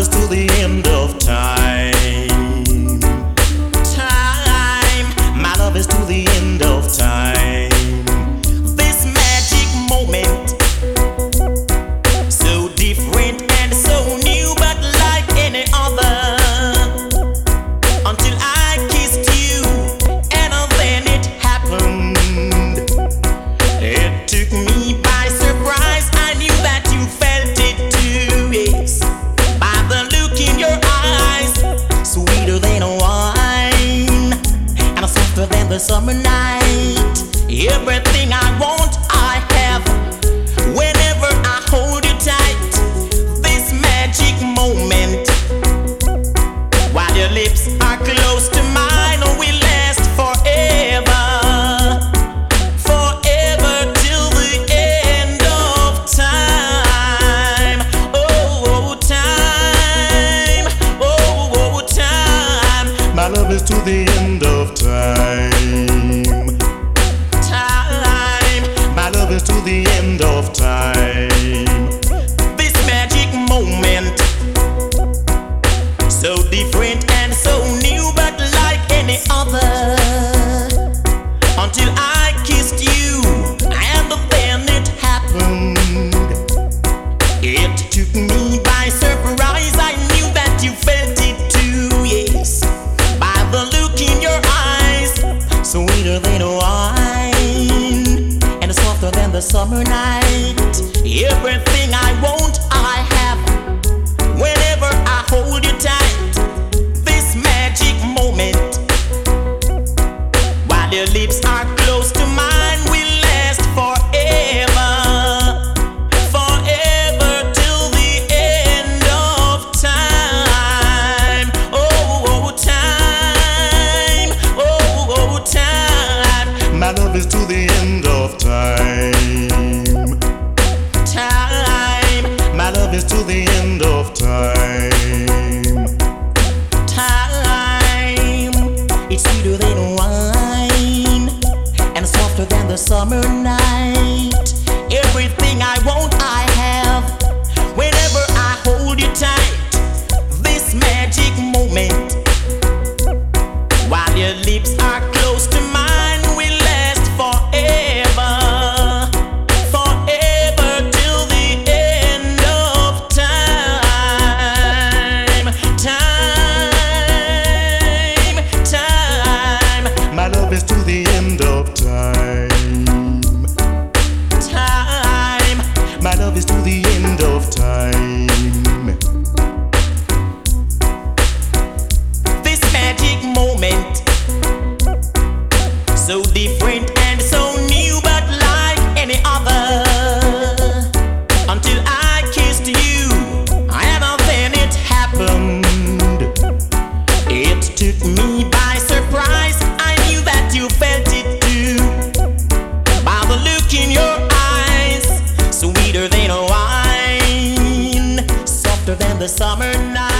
is to the end of time. My love is to the end of time. This magic moment, so different and so new, but like any other. Until I kissed you, and then it happened. It took me by surprise. I knew that you felt it too, yes. By the look in your eyes, sweeter than wine, and softer than the summer night. Everything I want, I have. Whenever I hold you tight, this magic moment, while your lips are close to mine, will last forever. Forever till the end of time. Oh, time. Oh, time. My love is to the end of time. My love is to the end of time. This magic moment, so different and so new, but like any other. Until I kissed you, and then it happened. It took me by surprise. I knew that you felt it too, yes. By the look in your eyes, sweeter than wine, and softer than the summer night. Everything I want, I have. Whenever I hold you tight, this magic moment, while your lips are close to mine, will last forever. Forever till the end of time. Oh, time. Oh, time. My love is to the end of time. My love is to the end of time. It's sweeter than wine, and softer than the summer night. Everything I want, I have. Whenever I hold you tight, this magic moment, while your lips are close to mine, will last forever. Forever till the end of time. Time. My love is to the end of time. My love is to the end of time. This magic moment, so different and so new, but like any other. Until I kissed you, and then it happened. It took me by surprise. I knew that you felt it too. By the look in your eyes, sweeter than wine, softer than the summer night.